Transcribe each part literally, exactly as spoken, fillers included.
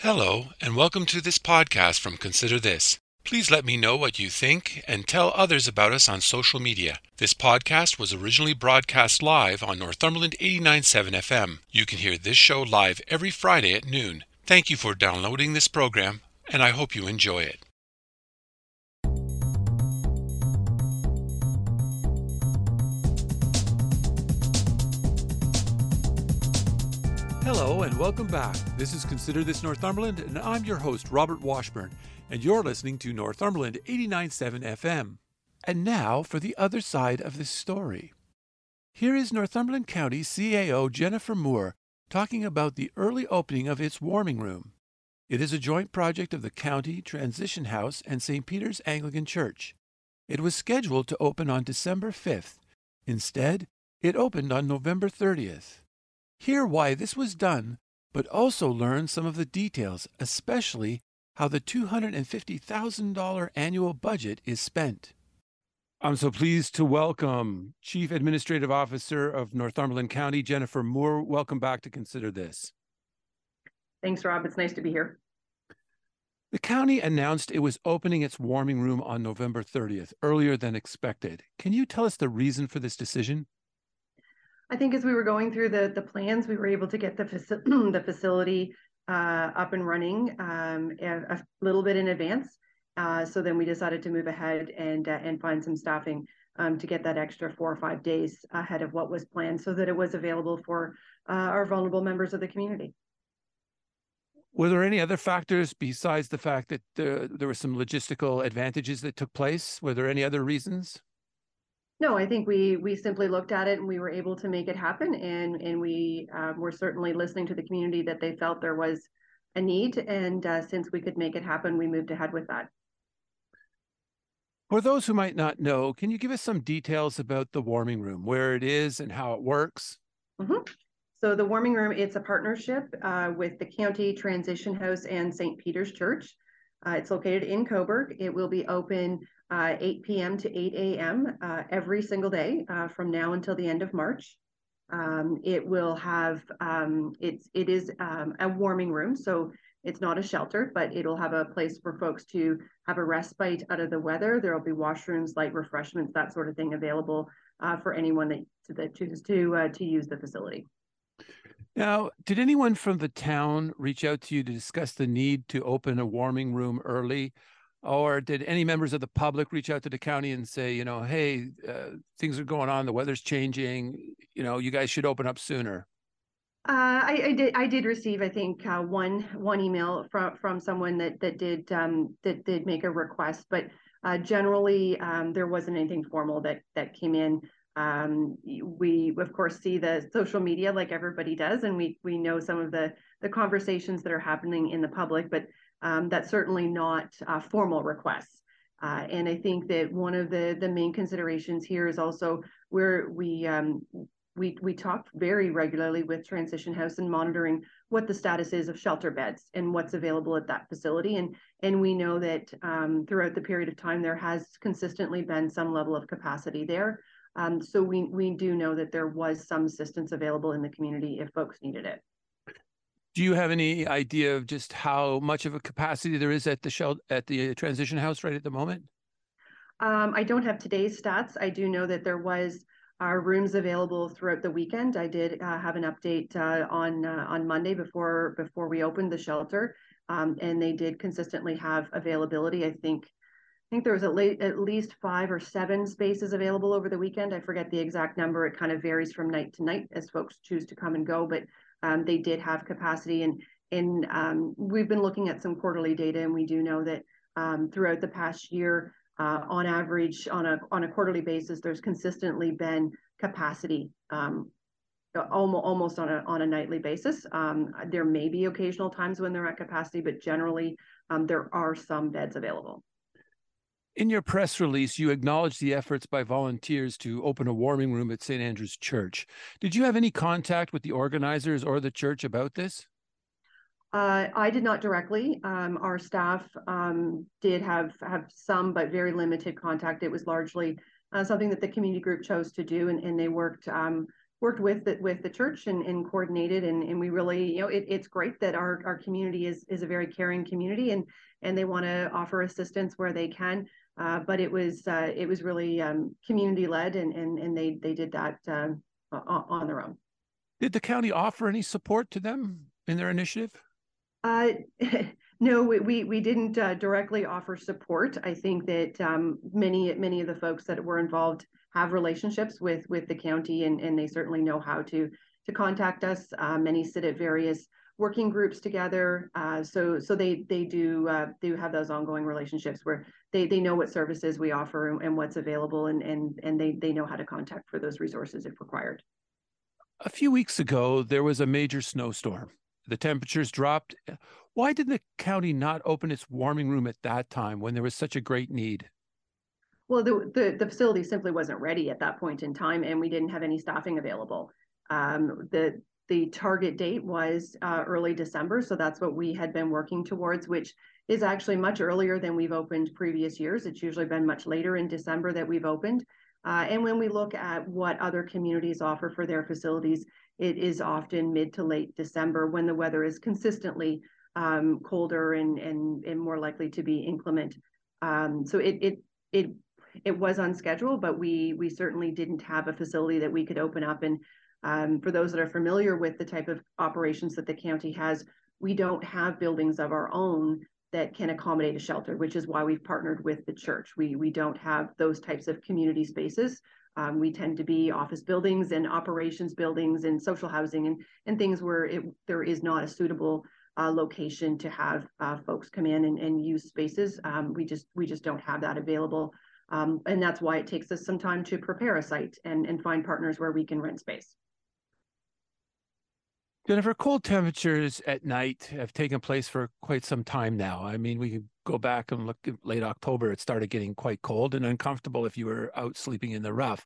Hello, and welcome to this podcast from Consider This. Please let me know what you think and tell others about us on social media. This podcast was originally broadcast live on Northumberland eighty-nine point seven F M. You can hear this show live every Friday at noon. Thank you for downloading this program, and I hope you enjoy it. Hello and welcome back. This is Consider This Northumberland, and I'm your host, Robert Washburn, and you're listening to Northumberland eighty-nine point seven F M. And now for the other side of this story. Here is Northumberland County C A O Jennifer Moore talking about the early opening of its warming room. It is a joint project of the County, Transition House, and Saint Peter's Anglican Church. It was scheduled to open on December fifth. Instead, it opened on November thirtieth. Hear why this was done, but also learn some of the details, especially how the two hundred fifty thousand dollars annual budget is spent. I'm so pleased to welcome Chief Administrative Officer of Northumberland County, Jennifer Moore. Welcome back to Consider This. Thanks, Rob. It's nice to be here. The county announced it was opening its warming room on November thirtieth, earlier than expected. Can you tell us the reason for this decision? I think as we were going through the, the plans, we were able to get the, faci- the facility uh, up and running um, a, a little bit in advance. Uh, so then we decided to move ahead and uh, and find some staffing um, to get that extra four or five days ahead of what was planned so that it was available for uh, our vulnerable members of the community. Were there any other factors besides the fact that uh, there were some logistical advantages that took place? Were there any other reasons? No, I think we we simply looked at it and we were able to make it happen, and and we uh, were certainly listening to the community that they felt there was a need, and uh, since we could make it happen, we moved ahead with that. For those who might not know, can you give us some details about the warming room, where it is and how it works? Mm-hmm. So the warming room, it's a partnership uh, with the County, Transition House, and Saint Peter's Church. Uh, it's located in Cobourg. It will be open uh, eight p.m. to eight a.m. Uh, every single day uh, from now until the end of March. Um, it will have, um, it's, it is um, a warming room, so it's not a shelter, but it'll have a place for folks to have a respite out of the weather. There will be washrooms, light refreshments, that sort of thing available uh, for anyone that, that chooses to, uh, to use the facility. Now, did anyone from the town reach out to you to discuss the need to open a warming room early? Or did any members of the public reach out to the county and say, you know, hey, uh, things are going on, the weather's changing, you know, you guys should open up sooner? Uh, I, I did. I did receive, I think, uh, one one email from from someone that that did um, that did make a request, but uh, generally um, there wasn't anything formal that that came in. Um, we of course see the social media like everybody does, and we we know some of the the conversations that are happening in the public, but um, that's certainly not uh, formal requests. Uh, and I think that one of the the main considerations here is also where we um, we we talk very regularly with Transition House and monitoring what the status is of shelter beds and what's available at that facility. And and we know that um, throughout the period of time, there has consistently been some level of capacity there. Um, so we we do know that there was some assistance available in the community if folks needed it. Do you have any idea of just how much of a capacity there is at the shelter, at the Transition House right at the moment? Um, I don't have today's stats. I do know that there was uh, rooms available throughout the weekend. I did uh, have an update uh, on uh, on Monday before before we opened the shelter, um, and they did consistently have availability. I think I think there was at, le- at least five or seven spaces available over the weekend. I forget the exact number. It kind of varies from night to night as folks choose to come and go, but um, they did have capacity. And and um, we've been looking at some quarterly data, and we do know that um, throughout the past year, uh, on average, on a on a quarterly basis, there's consistently been capacity. Um, almost almost on a on a nightly basis. Um, there may be occasional times when they're at capacity, but generally um, there are some beds available. In your press release, you acknowledged the efforts by volunteers to open a warming room at Saint Andrew's Church. Did you have any contact with the organizers or the church about this? Uh, I did not directly. Um, our staff um, did have have some, but very limited contact. It was largely uh, something that the community group chose to do, and, and they worked um, worked with the, with the church and, and coordinated, and, and we really, you know, it, it's great that our, our community is is a very caring community, and and they want to offer assistance where they can. Uh, but it was uh, it was really um, community led, and and and they they did that uh, on their own. Did the county offer any support to them in their initiative? Uh, no, we, we, we didn't uh, directly offer support. I think that um, many many of the folks that were involved have relationships with with the county, and, and they certainly know how to to contact us. Uh, many sit at various working groups together, uh, so so they they do uh, do have those ongoing relationships where they they know what services we offer and, and what's available, and and and they they know how to contact for those resources if required. A few weeks ago, there was a major snowstorm. The temperatures dropped. Why did the county not open its warming room at that time when there was such a great need? Well, the, the, the facility simply wasn't ready at that point in time, and we didn't have any staffing available. Um, the the target date was uh, early December, so that's what we had been working towards, which is actually much earlier than we've opened previous years. It's usually been much later in December that we've opened. Uh, and when we look at what other communities offer for their facilities, it is often mid to late December when the weather is consistently um, colder and, and and more likely to be inclement. Um, so it it it it was on schedule, but we we certainly didn't have a facility that we could open up. And um, for those that are familiar with the type of operations that the county has, we don't have buildings of our own that can accommodate a shelter, which is why we've partnered with the church. We we don't have those types of community spaces. Um, we tend to be office buildings and operations buildings and social housing and and things where it, there is not a suitable uh, location to have uh, folks come in and, and use spaces. Um, we just we just don't have that available, um, and that's why it takes us some time to prepare a site and and find partners where we can rent space. Jennifer, cold temperatures at night have taken place for quite some time now. I mean, we could go back and look at late October, it started getting quite cold and uncomfortable if you were out sleeping in the rough.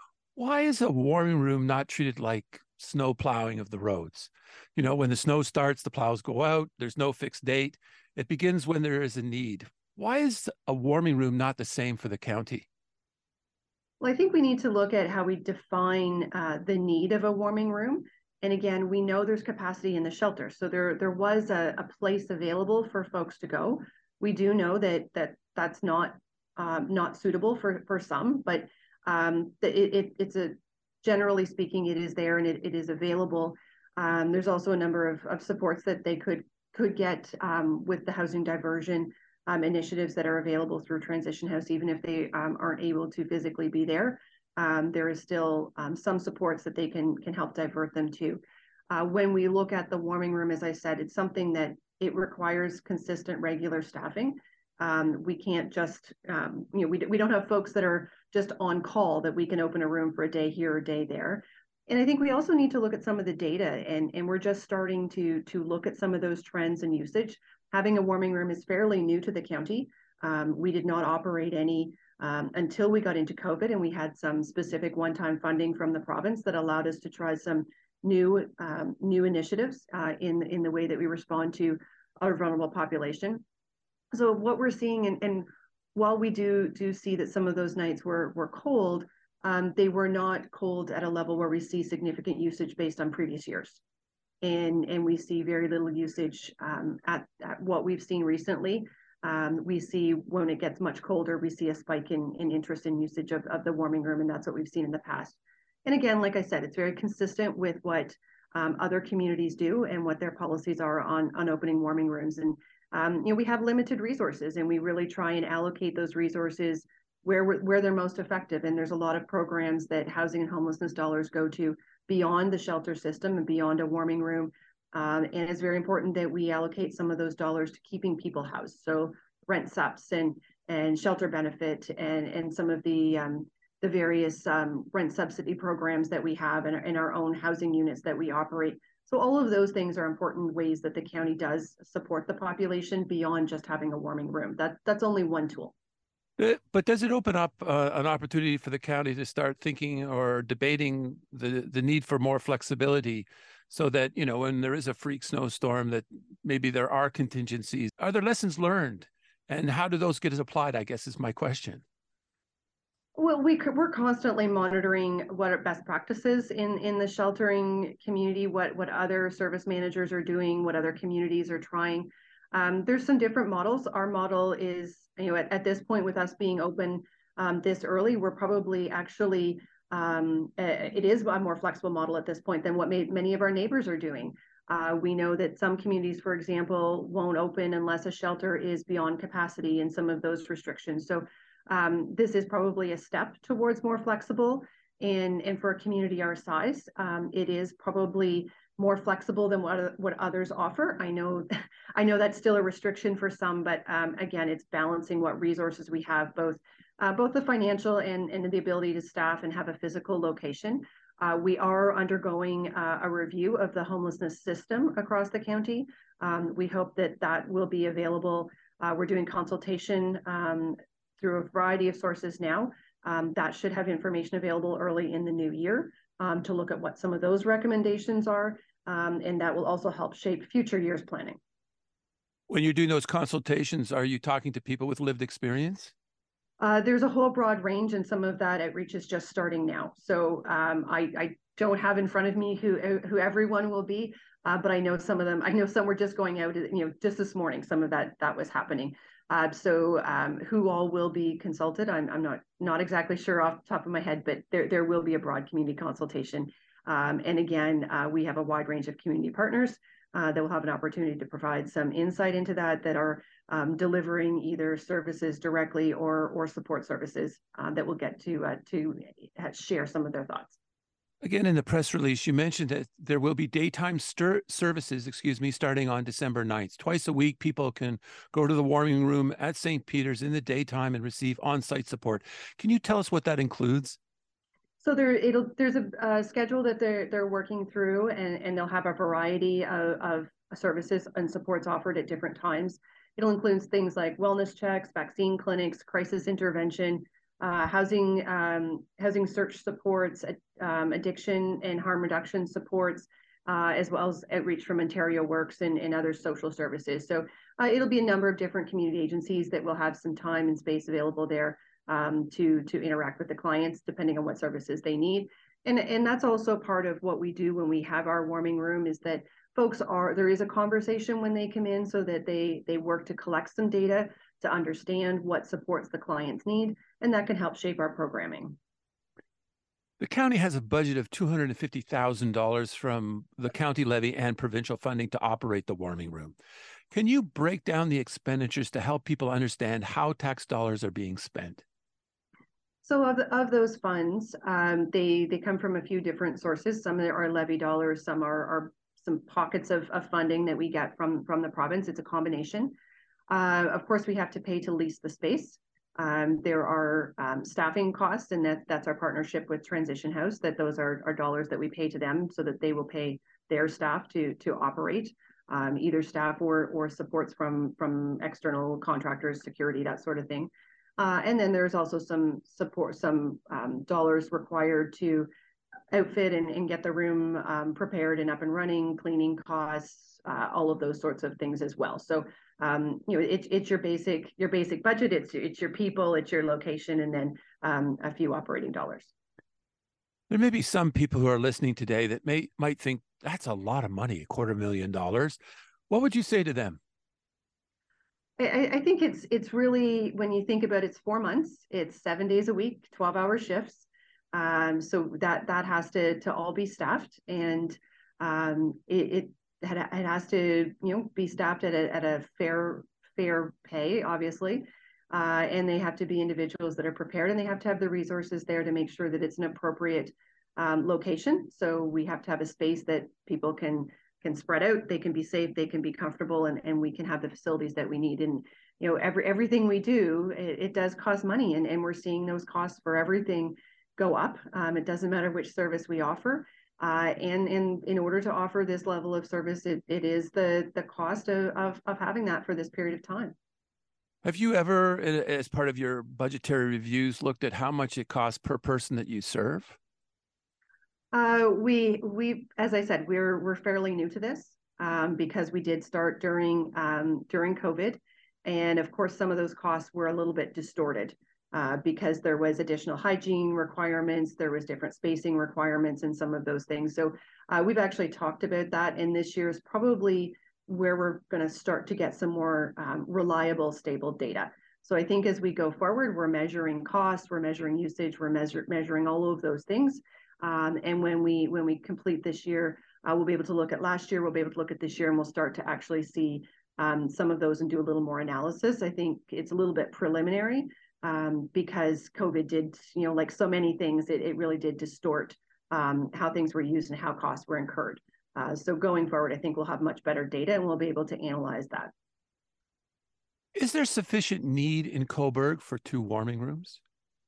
Why is a warming room not treated like snow plowing of the roads? You know, when the snow starts, the plows go out, there's no fixed date. It begins when there is a need. Why is a warming room not the same for the county? Well, I think we need to look at how we define uh, the need of a warming room. And again, we know there's capacity in the shelter. So there, there was a, a place available for folks to go. We do know that that that's not um, not suitable for, for some, but um, it, it, it's a generally speaking, it is there and it, it is available. Um, there's also a number of, of supports that they could could get um, with the housing diversion um, initiatives that are available through Transition House, even if they um, aren't able to physically be there. Um, there is still um, some supports that they can can help divert them to. Uh, when we look at the warming room, as I said, it's something that it requires consistent, regular staffing. Um, we can't just, um, you know, we, we don't have folks that are just on call that we can open a room for a day here or a day there. And I think we also need to look at some of the data, and, and we're just starting to, to look at some of those trends and usage. Having a warming room is fairly new to the county. Um, we did not operate any Um, until we got into COVID, and we had some specific one-time funding from the province that allowed us to try some new um, new initiatives uh, in in the way that we respond to our vulnerable population. So what we're seeing, and, and while we do do see that some of those nights were were cold, um, they were not cold at a level where we see significant usage based on previous years, and and we see very little usage um, at, at what we've seen recently. Um, we see when it gets much colder, we see a spike in, in interest in usage of, of the warming room, and that's what we've seen in the past. And again, like I said, it's very consistent with what um, other communities do and what their policies are on, on opening warming rooms. And um, you know, we have limited resources, and we really try and allocate those resources where where they're most effective. And there's a lot of programs that housing and homelessness dollars go to beyond the shelter system and beyond a warming room. Um, and it's very important that we allocate some of those dollars to keeping people housed. So rent subs and and shelter benefit and and some of the um, the various um, rent subsidy programs that we have in, in our own housing units that we operate. So all of those things are important ways that the county does support the population beyond just having a warming room. That that's only one tool. But does it open up uh, an opportunity for the county to start thinking or debating the, the need for more flexibility so that, you know, when there is a freak snowstorm, that maybe there are contingencies? Are there lessons learned? And how do those get applied, I guess, is my question. Well, we, we're constantly monitoring what are best practices in, in the sheltering community, what, what other service managers are doing, what other communities are trying. Um, there's some different models. Our model is, you know, at, at this point with us being open um, this early, we're probably actually, um, it is a more flexible model at this point than what may, many of our neighbors are doing. Uh, we know that some communities, for example, won't open unless a shelter is beyond capacity and some of those restrictions. So um, this is probably a step towards more flexible. And, and for a community our size, um, it is probably more flexible than what, what others offer. I know, I know that's still a restriction for some, but um, again, it's balancing what resources we have, both uh, both the financial and, and the ability to staff and have a physical location. Uh, we are undergoing uh, a review of the homelessness system across the county. Um, we hope that that will be available. Uh, we're doing consultation um, through a variety of sources now. Um, that should have information available early in the new year um, to look at what some of those recommendations are. Um, and that will also help shape future years planning. When you're doing those consultations, are you talking to people with lived experience? Uh, there's a whole broad range, and some of that outreach is just starting now. So um, I, I don't have in front of me who who everyone will be, uh, but I know some of them. I know some were just going out, you know, just this morning. Some of that that was happening. Uh, so um, who all will be consulted? I'm I'm not not exactly sure off the top of my head, but there there will be a broad community consultation. Um, and again, uh, we have a wide range of community partners uh, that will have an opportunity to provide some insight into that that are um, delivering either services directly or or support services uh, that will get to uh, to share some of their thoughts. Again, in the press release, you mentioned that there will be daytime stir- services, excuse me, starting on December ninth. Twice a week, people can go to the warming room at Saint Peter's in the daytime and receive on-site support. Can you tell us what that includes? So there, it'll there's a, a schedule that they're they're working through, and, and they'll have a variety of, of services and supports offered at different times. It'll include things like wellness checks, vaccine clinics, crisis intervention, uh, housing um, housing search supports, um, addiction and harm reduction supports, uh, as well as outreach from Ontario Works and, and other social services. So uh, it'll be a number of different community agencies that will have some time and space available there um, to, to interact with the clients, depending on what services they need. And, and that's also part of what we do when we have our warming room, is that folks are, there is a conversation when they come in, so that they, they work to collect some data to understand what supports the clients need, and that can help shape our programming. The county has a budget of two hundred fifty thousand dollars from the county levy and provincial funding to operate the warming room. Can you break down the expenditures to help people understand how tax dollars are being spent? So of, of those funds, um, they they come from a few different sources. Some are levy dollars, some are, are some pockets of, of funding that we get from, from the province. It's a combination. Uh, of course, we have to pay to lease the space. Um, there are um, staffing costs, and that, that's our partnership with Transition House, that those are, are dollars that we pay to them so that they will pay their staff to, to operate, um, either staff or, or supports from, from external contractors, security, that sort of thing. Uh, and then there's also some support, some um, dollars required to outfit and, and get the room um, prepared and up and running, cleaning costs, uh, all of those sorts of things as well. So, um, you know, it's it's your basic your basic budget. It's it's your people, it's your location, and then um, a few operating dollars. There may be some people who are listening today that may might think that's a lot of money, a quarter million dollars. What would you say to them? I, I think it's it's really, when you think about it, it's four months, it's seven days a week, twelve hour shifts. Um, so that that has to to all be staffed, and um, it, it it has to, you know, be staffed at a at a fair fair pay, obviously, uh, and they have to be individuals that are prepared, and they have to have the resources there to make sure that it's an appropriate um, location. So we have to have a space that people can can spread out, they can be safe, they can be comfortable, and and we can have the facilities that we need. And you know, every everything we do, it, it does cost money, and and we're seeing those costs for everything go up. Um, it doesn't matter which service we offer. Uh, and, and in order to offer this level of service, it, it is the, the cost of, of, of having that for this period of time. Have you ever, as part of your budgetary reviews, looked at how much it costs per person that you serve? Uh, we, we, as I said, we're, we're fairly new to this um, because we did start during, um, during COVID. And of course, some of those costs were a little bit distorted. uh, because there was additional hygiene requirements, there was different spacing requirements and some of those things. So uh, we've actually talked about that, and this year is probably where we're going to start to get some more um, reliable, stable data. So I think as we go forward, we're measuring costs, we're measuring usage, we're measure, measuring all of those things. Um, and when we when we complete this year, uh, we'll be able to look at last year, we'll be able to look at this year, and we'll start to actually see um, some of those and do a little more analysis. I think it's a little bit preliminary um, because COVID did, you know, like so many things, it, it really did distort um, how things were used and how costs were incurred. Uh, so going forward, I think we'll have much better data and we'll be able to analyze that. Is there sufficient need in Cobourg for two warming rooms?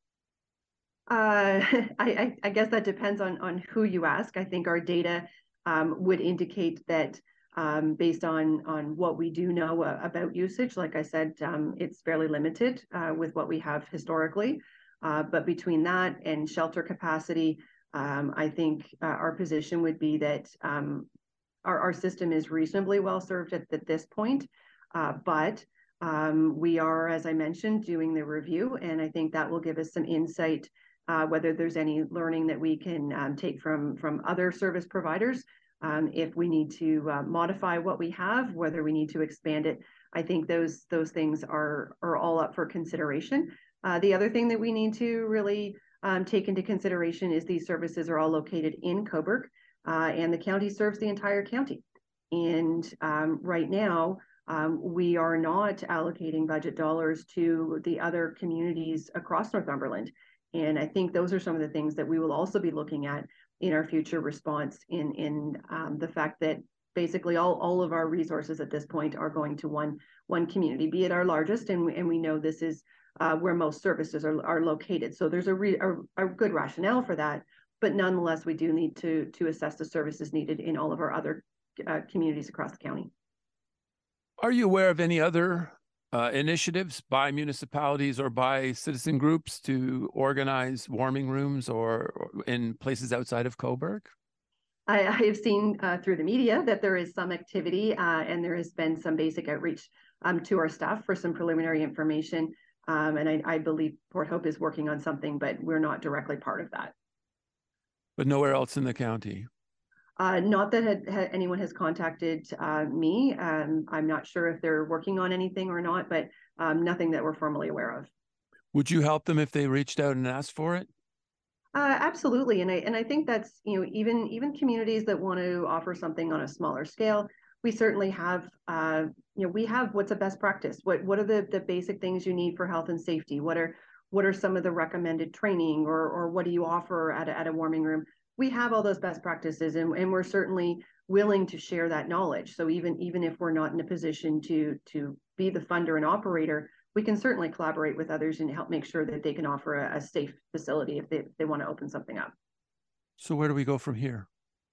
Uh, I, I guess that depends on, on who you ask. I think our data um, would indicate that um, based on, on what we do know uh, about usage, like I said, um, it's fairly limited uh, with what we have historically. Uh, but between that and shelter capacity, um, I think uh, our position would be that um, our, our system is reasonably well served at, at this point. Uh, but um, we are, as I mentioned, doing the review, and I think that will give us some insight Uh, whether there's any learning that we can um, take from from other service providers, um, if we need to uh, modify what we have, whether we need to expand it. I think those those things are are all up for consideration. Uh, the other thing that we need to really um, take into consideration is these services are all located in Cobourg, uh, and the county serves the entire county. And um, right now, um, we are not allocating budget dollars to the other communities across Northumberland. And I think those are some of the things that we will also be looking at in our future response in, in um, the fact that basically all, all of our resources at this point are going to one, one community, be it our largest, and we, and we know this is uh, where most services are, are located. So there's a, re, a, a good rationale for that, but nonetheless, we do need to, to assess the services needed in all of our other uh, communities across the county. Are you aware of any other Uh, initiatives by municipalities or by citizen groups to organize warming rooms or, or in places outside of Cobourg? I, I have seen uh, through the media that there is some activity uh, and there has been some basic outreach um, to our staff for some preliminary information. Um, and I, I believe Port Hope is working on something, but we're not directly part of that. But nowhere else in the county? Uh, not that had, had anyone has contacted uh, me. Um, I'm not sure if they're working on anything or not, but um, nothing that we're formally aware of. Would you help them if they reached out and asked for it? Uh, absolutely, and I and I think that's, you know, even even communities that want to offer something on a smaller scale, we certainly have uh, you know we have what's a best practice. What what are the the basic things you need for health and safety? What are what are some of the recommended training, or or what do you offer at a, at a warming room? We have all those best practices, and, and we're certainly willing to share that knowledge. So even even if we're not in a position to to be the funder and operator, we can certainly collaborate with others and help make sure that they can offer a, a safe facility if they, if they want to open something up. So where do we go from here?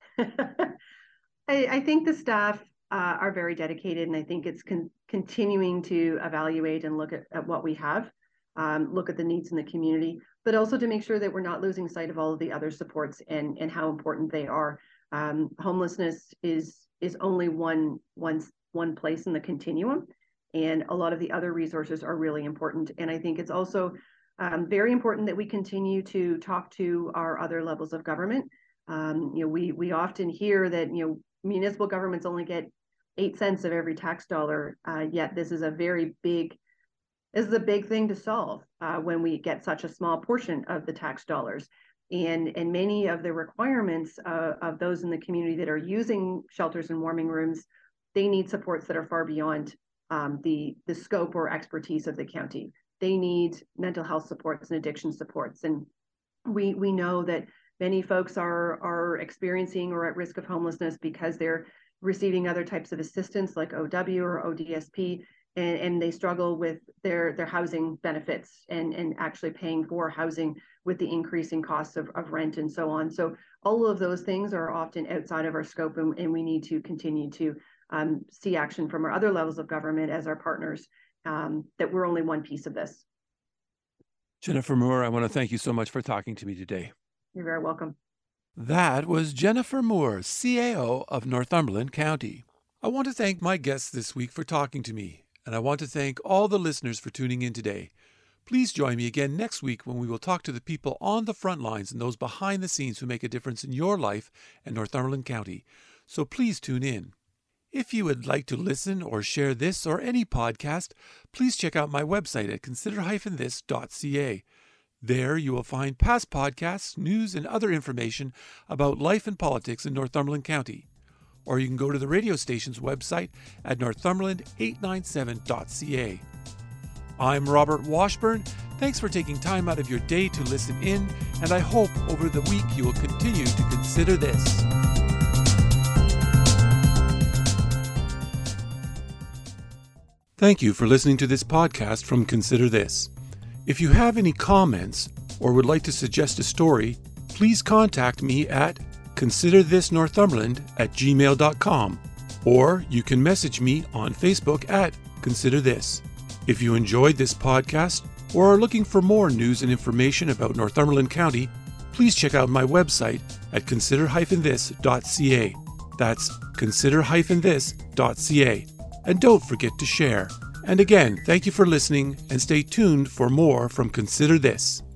I, I think the staff uh, are very dedicated, and I think it's con- continuing to evaluate and look at, at what we have, um, look at the needs in the community, but also to make sure that we're not losing sight of all of the other supports and, and how important they are. Um, homelessness is is only one, one, one place in the continuum, and a lot of the other resources are really important. And I think it's also um, very important that we continue to talk to our other levels of government. Um, you know, we we often hear that, you know, municipal governments only get eight cents of every tax dollar, uh, yet this is a very big, this is a big thing to solve uh, when we get such a small portion of the tax dollars. And, and many of the requirements uh, of those in the community that are using shelters and warming rooms, they need supports that are far beyond um, the, the scope or expertise of the county. They need mental health supports and addiction supports. And we, we know that many folks are, are experiencing or at risk of homelessness because they're receiving other types of assistance like O W or O D S P, and, and they struggle with their, their housing benefits and, and actually paying for housing with the increasing costs of, of rent and so on. So all of those things are often outside of our scope, and, and we need to continue to um, see action from our other levels of government as our partners, um, that we're only one piece of this. Jennifer Moore, I want to thank you so much for talking to me today. You're very welcome. That was Jennifer Moore, C A O of Northumberland County. I want to thank my guests this week for talking to me, and I want to thank all the listeners for tuning in today. Please join me again next week when we will talk to the people on the front lines and those behind the scenes who make a difference in your life and Northumberland County. So please tune in. If you would like to listen or share this or any podcast, please check out my website at consider dash this dot c a. There you will find past podcasts, news, and other information about life and politics in Northumberland County. Or you can go to the radio station's website at northumberland eight ninety-seven dot c a. I'm Robert Washburn. Thanks for taking time out of your day to listen in, and I hope over the week you will continue to consider this. Thank you for listening to this podcast from Consider This. If you have any comments or would like to suggest a story, please contact me at consider this northumberland at gmail dot com, or you can message me on Facebook at Consider This. If you enjoyed this podcast or are looking for more news and information about Northumberland County, please check out my website at consider dash this dot c a. That's consider dash this dot c a. And don't forget to share. And again, thank you for listening, and stay tuned for more from Consider This.